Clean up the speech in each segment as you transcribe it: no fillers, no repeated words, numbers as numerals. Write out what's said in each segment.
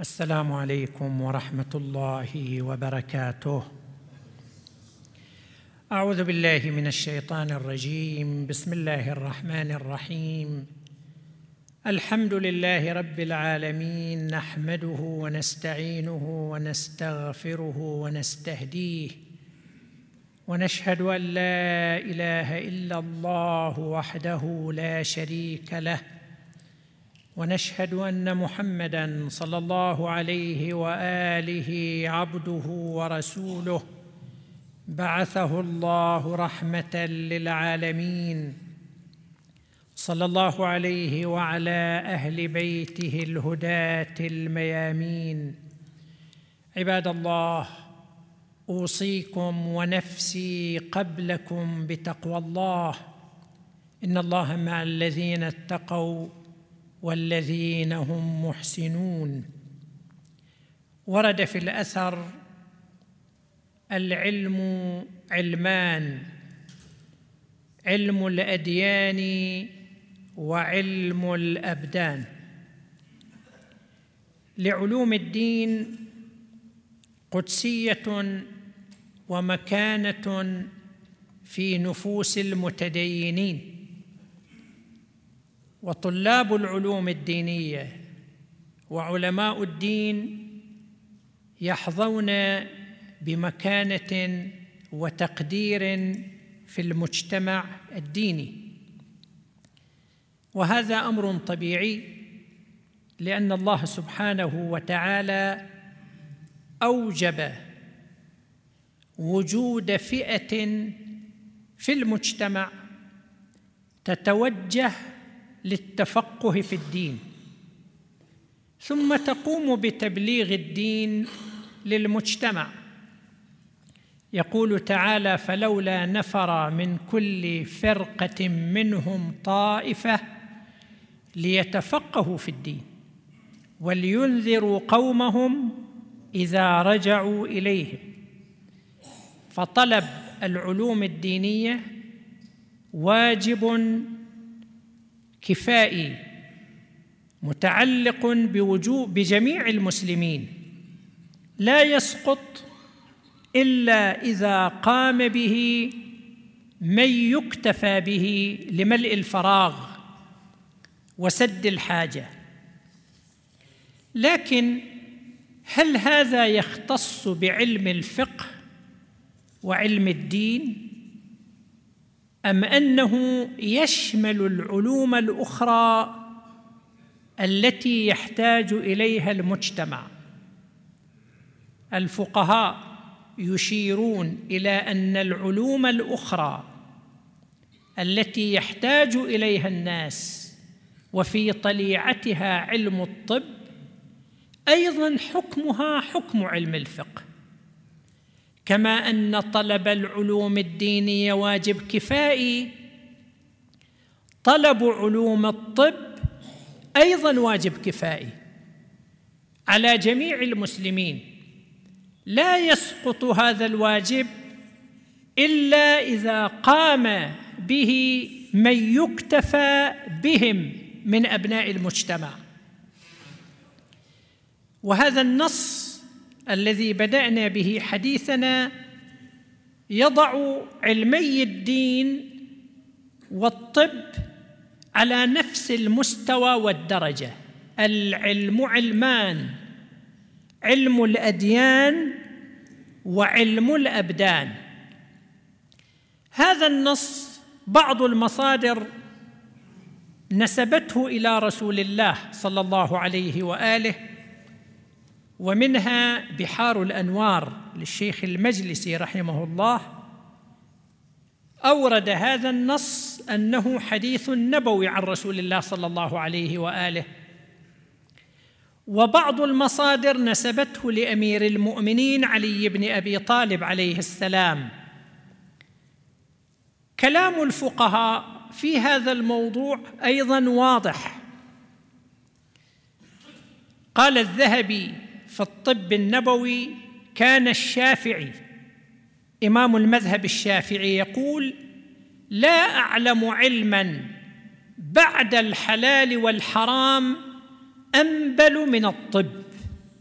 السلام عليكم ورحمة الله وبركاته. أعوذ بالله من الشيطان الرجيم. بسم الله الرحمن الرحيم. الحمد لله رب العالمين، نحمده ونستعينه ونستغفره ونستهديه، ونشهد أن لا إله إلا الله وحده لا شريك له، ونشهد أن محمداً صلى الله عليه وآله عبده ورسوله، بعثه الله رحمة للعالمين، صلى الله عليه وعلى أهل بيته الهداة الميامين. عباد الله، أوصيكم ونفسي قبلكم بتقوى الله، إن الله مع الذين اتقوا والذين هم محسنون. ورد في الأثر: العلم علمان، علم الأديان وعلم الأبدان. لعلوم الدين قدسية ومكانة في نفوس المتدينين، وطلاب العلوم الدينية وعلماء الدين يحظون بمكانة وتقدير في المجتمع الديني، وهذا أمر طبيعي، لأن الله سبحانه وتعالى أوجب وجود فئة في المجتمع تتوجه للتفقه في الدين، ثم تقوم بتبليغ الدين للمجتمع. يقول تعالى: فلولا نفر من كل فرقة منهم طائفة ليتفقهوا في الدين ولينذروا قومهم إذا رجعوا إليهم. فطلب العلوم الدينية واجب كفائي متعلق بجميع المسلمين، لا يسقط إلا إذا قام به من يكتفى به لملء الفراغ وسد الحاجة. لكن هل هذا يختص بعلم الفقه وعلم الدين، أم أنه يشمل العلوم الأخرى التي يحتاج إليها المجتمع؟ الفقهاء يشيرون إلى أن العلوم الأخرى التي يحتاج إليها الناس وفي طليعتها علم الطب أيضاً حكمها حكم علم الفقه، كما أن طلب العلوم الدينية واجب كفائي، طلب علوم الطب أيضاً واجب كفائي على جميع المسلمين. لا يسقط هذا الواجب إلا إذا قام به من يكتفى بهم من أبناء المجتمع. وهذا النص الذي بدأنا به حديثنا يضع علمي الدين والطب على نفس المستوى والدرجة. العلم علمان، علم الأديان وعلم الأبدان. هذا النص بعض المصادر نسبته إلى رسول الله صلى الله عليه وآله، ومنها بحار الأنوار للشيخ المجلسي رحمه الله، أورد هذا النص أنه حديث نبوي عن رسول الله صلى الله عليه وآله. وبعض المصادر نسبته لأمير المؤمنين علي بن أبي طالب عليه السلام. كلام الفقهاء في هذا الموضوع أيضاً واضح. قال الذهبي في الطب النبوي: كان الشافعي إمام المذهب الشافعي يقول: لا أعلم علماً بعد الحلال والحرام أنبل من الطب.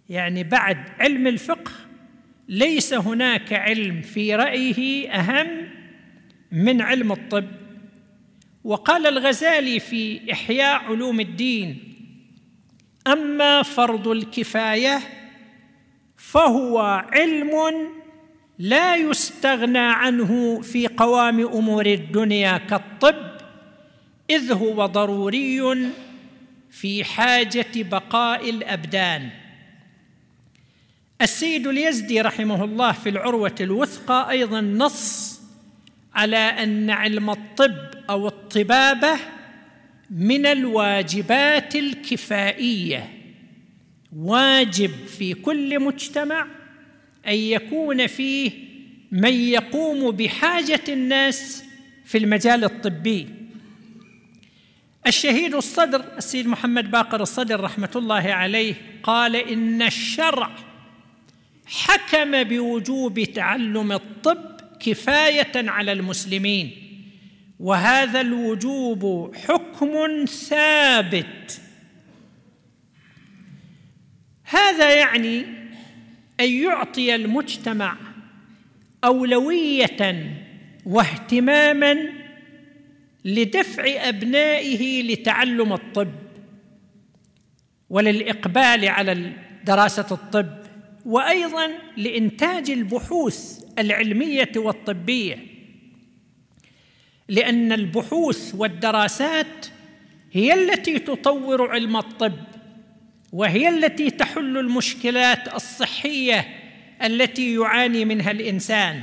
يعني بعد علم الفقه ليس هناك علم في رأيه أهم من علم الطب. وقال الغزالي في إحياء علوم الدين: أما فرض الكفاية فهو علم لا يستغنى عنه في قوام أمور الدنيا كالطب، إذ هو ضروري في حاجة بقاء الأبدان. السيد اليزدي رحمه الله في العروة الوثقى أيضاً نص على أن علم الطب أو الطبابة من الواجبات الكفائية، واجب في كل مجتمع أن يكون فيه من يقوم بحاجة الناس في المجال الطبي. الشهيد الصدر السيد محمد باقر الصدر رحمة الله عليه قال: إن الشرع حكم بوجوب تعلم الطب كفاية على المسلمين، وهذا الوجوب حكم ثابت. هذا يعني أن يعطي المجتمع أولوية واهتماماً لدفع أبنائه لتعلم الطب وللإقبال على دراسة الطب، وأيضاً لإنتاج البحوث العلمية والطبية، لأن البحوث والدراسات هي التي تطور علم الطب، وهي التي تحل المشكلات الصحية التي يعاني منها الإنسان.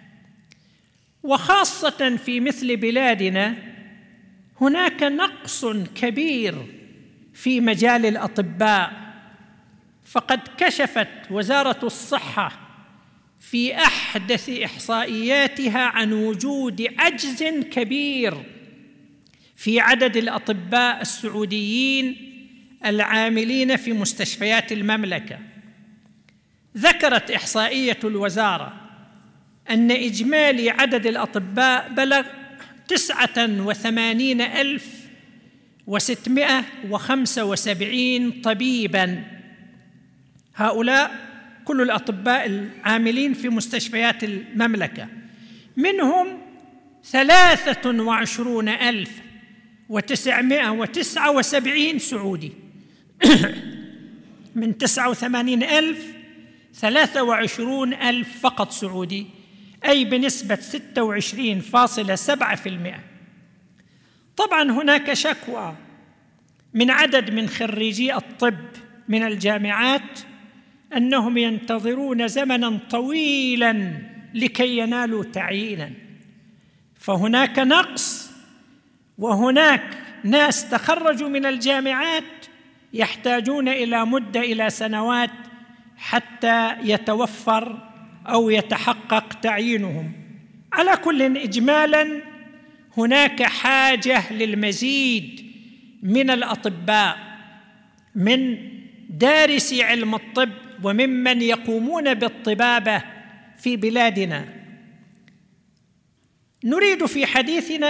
وخاصة في مثل بلادنا هناك نقص كبير في مجال الأطباء، فقد كشفت وزارة الصحة في أحدث إحصائياتها عن وجود عجز كبير في عدد الأطباء السعوديين العاملين في مستشفيات المملكة. ذكرت إحصائية الوزارة أن إجمالي عدد الأطباء بلغ 89,675 طبيباً. هؤلاء كل الأطباء العاملين في مستشفيات المملكة، منهم 23,979 سعودي. من 89,000 23,000 فقط سعودي، أي بنسبة 26.7%. طبعاً هناك شكوى من عدد من خريجي الطب من الجامعات أنهم ينتظرون زمناً طويلاً لكي ينالوا تعييناً، فهناك نقص، وهناك ناس تخرجوا من الجامعات يحتاجون إلى مدة إلى سنوات حتى يتوفر أو يتحقق تعيينهم. على كل إجمالاً هناك حاجة للمزيد من الأطباء، من دارسي علم الطب وممن يقومون بالطبابة في بلادنا. نريد في حديثنا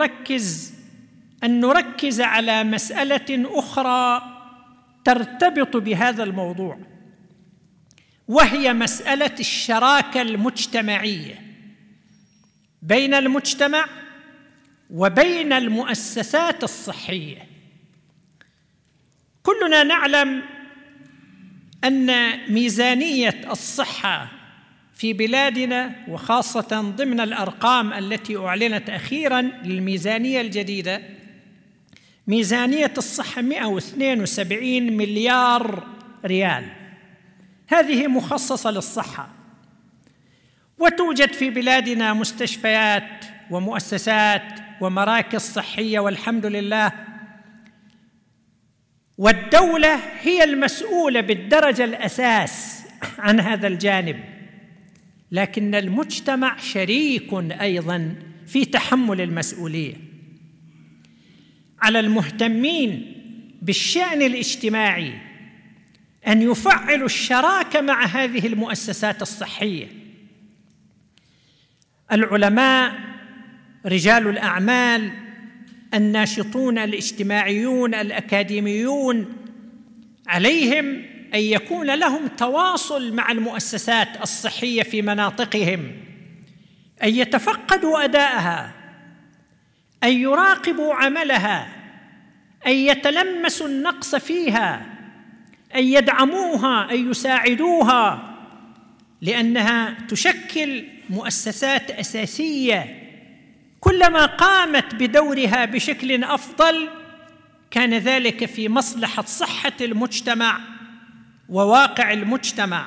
أن نركز على مسألة أخرى ترتبط بهذا الموضوع، وهي مسألة الشراكة المجتمعية بين المجتمع وبين المؤسسات الصحية. كلنا نعلم أن ميزانية الصحة في بلادنا، وخاصة ضمن الأرقام التي أعلنت أخيراً للميزانية الجديدة، ميزانية الصحة 172 مليار ريال، هذه مخصصة للصحة. وتوجد في بلادنا مستشفيات ومؤسسات ومراكز صحية والحمد لله، والدولة هي المسؤولة بالدرجة الأساس عن هذا الجانب، لكن المجتمع شريك أيضاً في تحمل المسؤولية. على المهتمين بالشأن الاجتماعي أن يفعلوا الشراكة مع هذه المؤسسات الصحية. العلماء، رجال الأعمال، الناشطون الاجتماعيون، الأكاديميون، عليهم أن يكون لهم تواصل مع المؤسسات الصحية في مناطقهم، أن يتفقدوا أداءها، أن يراقبوا عملها، أن يتلمسوا النقص فيها، أن يدعموها، أن يساعدوها، لأنها تشكل مؤسسات أساسية. كلما قامت بدورها بشكل أفضل كان ذلك في مصلحة صحة المجتمع وواقع المجتمع.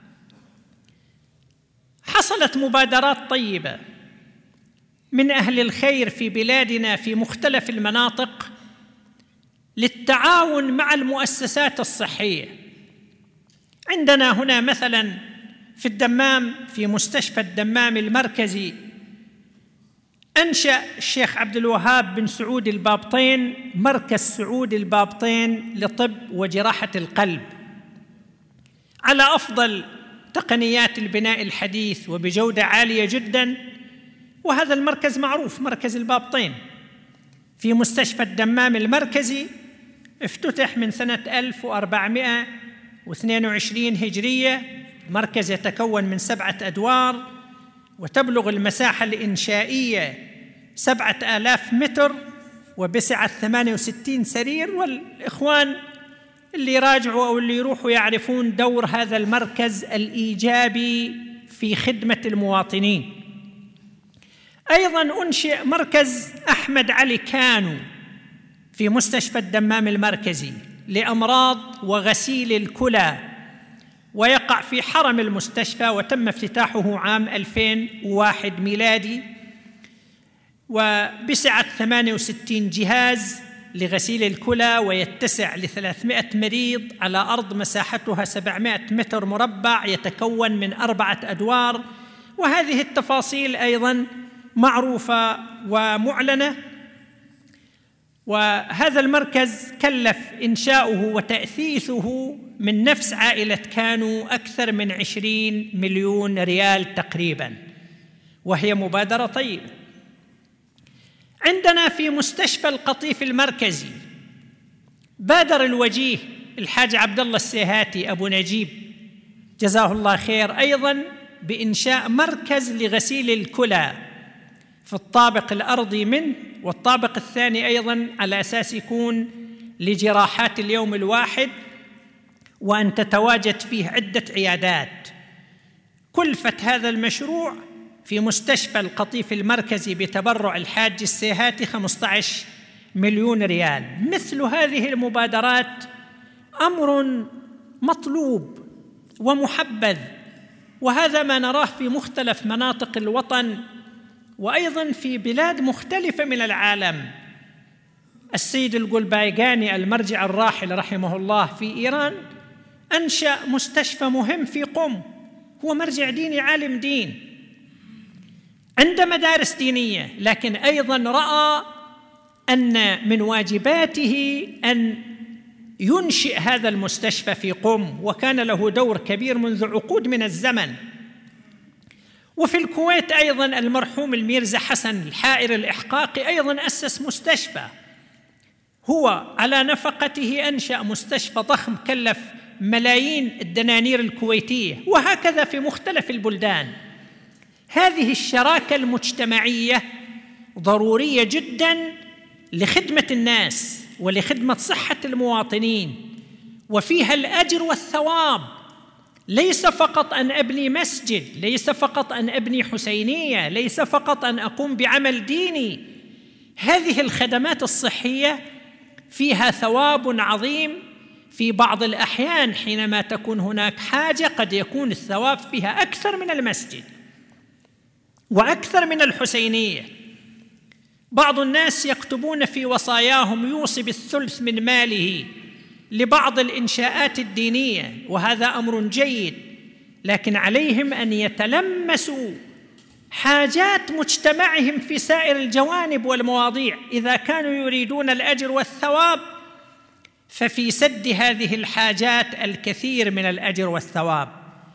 حصلت مبادرات طيبة من أهل الخير في بلادنا في مختلف المناطق للتعاون مع المؤسسات الصحية. عندنا هنا مثلاً في الدمام، في مستشفى الدمام المركزي، أنشأ الشيخ عبد الوهاب بن سعود البابطين مركز سعود البابطين لطب وجراحة القلب على أفضل تقنيات البناء الحديث وبجودة عالية جداً. وهذا المركز معروف، مركز البابطين في مستشفى الدمام المركزي، افتتح من سنة 1422 هجرية. المركز يتكون من 7 أدوار، وتبلغ المساحة الإنشائية 7000 متر، وبسعة 68 سرير. والإخوان اللي يراجعوا أو اللي يروحوا يعرفون دور هذا المركز الإيجابي في خدمة المواطنين. أيضاً أنشئ مركز أحمد علي كانو في مستشفى الدمام المركزي لأمراض وغسيل الكلى، ويقع في حرم المستشفى، وتم افتتاحه عام 2001 ميلادي، وبسعة 68 جهاز لغسيل الكلى، ويتسع ل300 مريض على أرض مساحتها 700 متر مربع، يتكون من 4 أدوار. وهذه التفاصيل أيضاً معروفة ومعلنة. وهذا المركز كلف إنشاؤه وتأسيسه من نفس عائلة كانو أكثر من 20 مليون ريال تقريباً، وهي مبادرة طيبة. عندنا في مستشفى القطيف المركزي بادر الوجيه الحاج عبد الله السيهاتي أبو نجيب جزاه الله خير أيضاً بإنشاء مركز لغسيل الكلى في الطابق الأرضي منه، والطابق الثاني أيضاً على أساس يكون لجراحات اليوم الواحد، وأن تتواجد فيه عدة عيادات. كلفة هذا المشروع في مستشفى القطيف المركزي بتبرع الحاج السيهاتي 15 مليون ريال. مثل هذه المبادرات أمر مطلوب ومحبذ، وهذا ما نراه في مختلف مناطق الوطن وأيضاً في بلاد مختلفة من العالم. السيد القلبايقاني المرجع الراحل رحمه الله في إيران أنشأ مستشفى مهم في قم، هو مرجع ديني عالم دين، عنده مدارس دينية، لكن أيضاً رأى أن من واجباته أن ينشئ هذا المستشفى في قم، وكان له دور كبير منذ عقود من الزمن. وفي الكويت أيضاً المرحوم الميرزا حسن الحائر الإحقاقي أيضاً أسس مستشفى، هو على نفقته أنشأ مستشفى ضخم كلف ملايين الدنانير الكويتية، وهكذا في مختلف البلدان. هذه الشراكة المجتمعية ضرورية جداً لخدمة الناس ولخدمة صحة المواطنين، وفيها الأجر والثواب. ليس فقط أن أبني مسجد، ليس فقط أن أبني حسينية، ليس فقط أن أقوم بعمل ديني. هذه الخدمات الصحية فيها ثواب عظيم. في بعض الأحيان حينما تكون هناك حاجة قد يكون الثواب فيها أكثر من المسجد وأكثر من الحسينية. بعض الناس يكتبون في وصاياهم يوصي بالثلث من ماله لبعض الإنشاءات الدينية، وهذا أمر جيد، لكن عليهم أن يتلمسوا حاجات مجتمعهم في سائر الجوانب والمواضيع. إذا كانوا يريدون الأجر والثواب ففي سد هذه الحاجات الكثير من الأجر والثواب.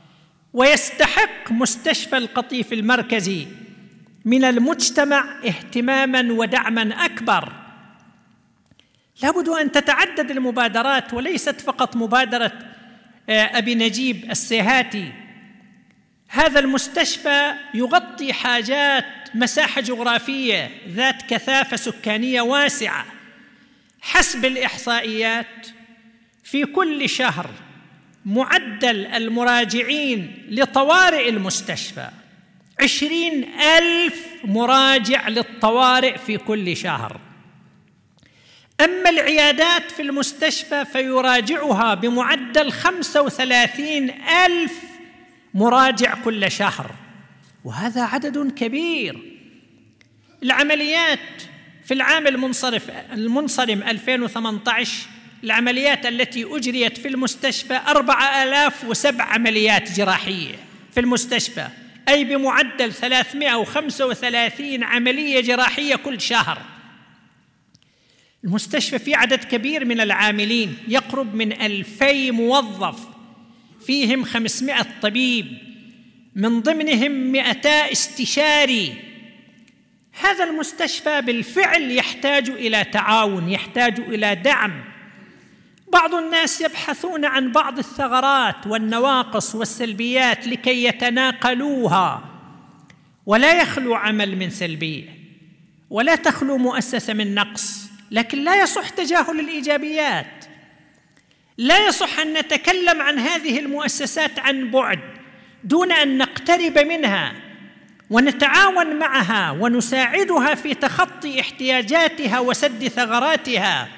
ويستحق مستشفى القطيف المركزي من المجتمع اهتماماً ودعماً أكبر. لابد أن تتعدد المبادرات، وليست فقط مبادرة أبي نجيب السيهاتي. هذا المستشفى يغطي حاجات مساحة جغرافية ذات كثافة سكانية واسعة. حسب الإحصائيات في كل شهر معدل المراجعين لطوارئ المستشفى 20,000 مراجع للطوارئ في كل شهر. أما العيادات في المستشفى فيراجعها بمعدل 35,000 مراجع كل شهر، وهذا عدد كبير. العمليات في العام المنصرم 2018 العمليات التي أجريت في المستشفى 4,007 عمليات جراحية في المستشفى، أي بمعدل 335 عملية جراحية كل شهر. المستشفى فيه عدد كبير من العاملين، يقرب من 2000 موظف، فيهم 500 طبيب، من ضمنهم 200 استشاري. هذا المستشفى بالفعل يحتاج إلى تعاون، يحتاج إلى دعم. بعض الناس يبحثون عن بعض الثغرات والنواقص والسلبيات لكي يتناقلوها، ولا يخلو عمل من سلبية ولا تخلو مؤسسة من نقص، لكن لا يصح تجاهل الإيجابيات. لا يصح أن نتكلم عن هذه المؤسسات عن بعد دون أن نقترب منها ونتعاون معها ونساعدها في تخطي احتياجاتها وسد ثغراتها.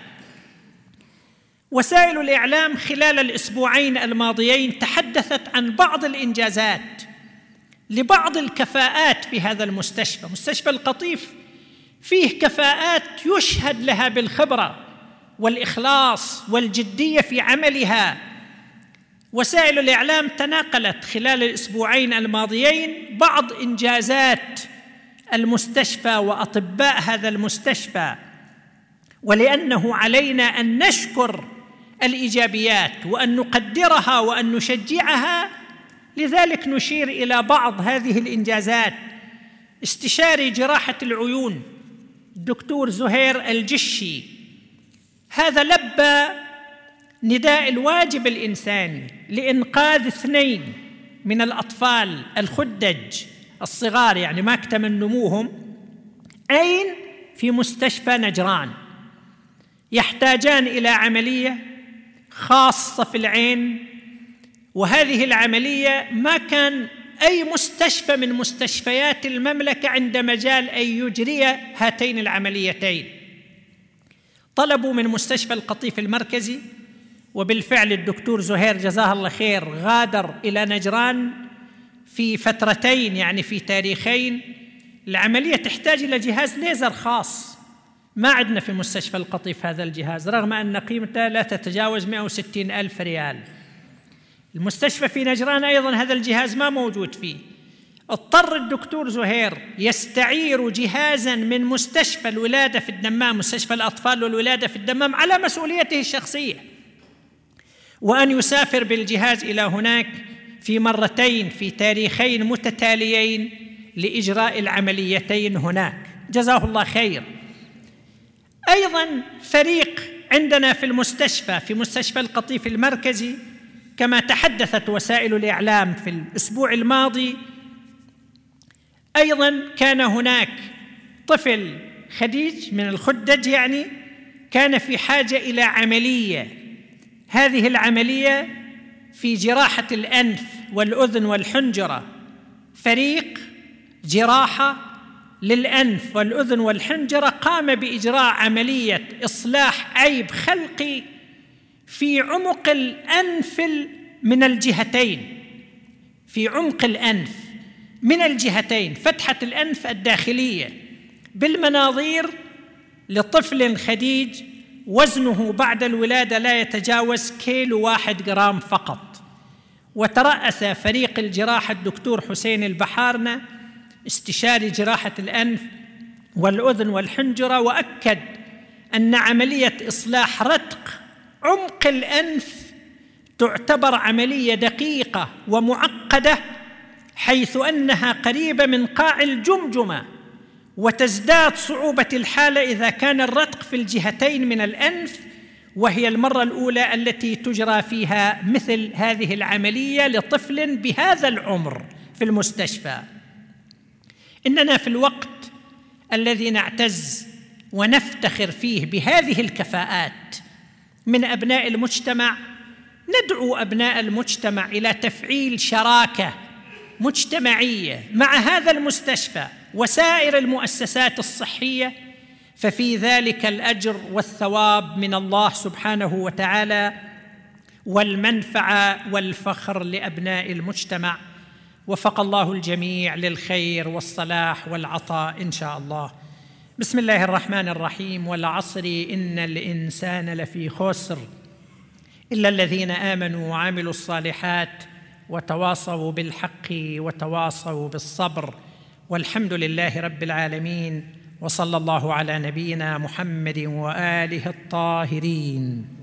وسائل الإعلام خلال الأسبوعين الماضيين تحدثت عن بعض الإنجازات لبعض الكفاءات في هذا المستشفى. مستشفى القطيف فيه كفاءات يشهد لها بالخبرة والإخلاص والجدية في عملها. وسائل الإعلام تناقلت خلال الأسبوعين الماضيين بعض إنجازات المستشفى وأطباء هذا المستشفى، ولأنه علينا أن نشكر الإيجابيات وأن نقدرها وأن نشجعها، لذلك نشير إلى بعض هذه الإنجازات. استشاري جراحة العيون الدكتور زهير الجشي، هذا لبى نداء الواجب الإنساني لإنقاذ 2 من الأطفال الخدج الصغار، يعني ما اكتمل نموهم، أين؟ في مستشفى نجران، يحتاجان إلى عملية خاصة في العين. وهذه العملية ما كان أي مستشفى من مستشفيات المملكة عند مجال أن يجري هاتين العمليتين. طلبوا من مستشفى القطيف المركزي، وبالفعل الدكتور زهير جزاه الله خير غادر إلى نجران في فترتين، يعني في تاريخين. العملية تحتاج إلى جهاز ليزر خاص، ما عندنا في مستشفى القطيف هذا الجهاز، رغم أن قيمته لا تتجاوز 160,000 ريال. المستشفى في نجران أيضا هذا الجهاز ما موجود فيه. اضطر الدكتور زهير يستعير جهازا من مستشفى الولادة في الدمام، مستشفى الأطفال والولادة في الدمام، على مسؤوليته الشخصية، وأن يسافر بالجهاز إلى هناك في مرتين في تاريخين متتاليين لإجراء العمليتين هناك، جزاه الله خير. أيضا فريق عندنا في المستشفى، في مستشفى القطيف المركزي، كما تحدثت وسائل الإعلام في الأسبوع الماضي، أيضا كان هناك طفل خديج من الخدج، يعني كان في حاجة إلى عملية. هذه العملية في جراحة الأنف والأذن والحنجرة، فريق جراحة للأنف والأذن والحنجرة قام بإجراء عملية إصلاح عيب خلقي في عمق الأنف من الجهتين، في عمق الأنف من الجهتين، فتحة الأنف الداخلية بالمناظير، لطفل خديج وزنه بعد الولادة لا يتجاوز 1 جرام فقط. وترأس فريق الجراحة الدكتور حسين البحارنة استشاري جراحة الأنف والأذن والحنجرة، وأكد أن عملية إصلاح رتق عمق الأنف تعتبر عملية دقيقة ومعقدة، حيث أنها قريبة من قاع الجمجمة، وتزداد صعوبة الحالة إذا كان الرتق في الجهتين من الأنف، وهي المرة الأولى التي تجرى فيها مثل هذه العملية لطفل بهذا العمر في المستشفى. إننا في الوقت الذي نعتز ونفتخر فيه بهذه الكفاءات من أبناء المجتمع، ندعو أبناء المجتمع إلى تفعيل شراكة مجتمعية مع هذا المستشفى وسائر المؤسسات الصحية، ففي ذلك الأجر والثواب من الله سبحانه وتعالى، والمنفعة والفخر لأبناء المجتمع. وفق الله الجميع للخير والصلاح والعطاء إن شاء الله. بسم الله الرحمن الرحيم. والعصر إن الإنسان لفي خسر إلا الذين آمنوا وعملوا الصالحات وتواصوا بالحق وتواصوا بالصبر، والحمد لله رب العالمين، وصلى الله على نبينا محمد وآله الطاهرين.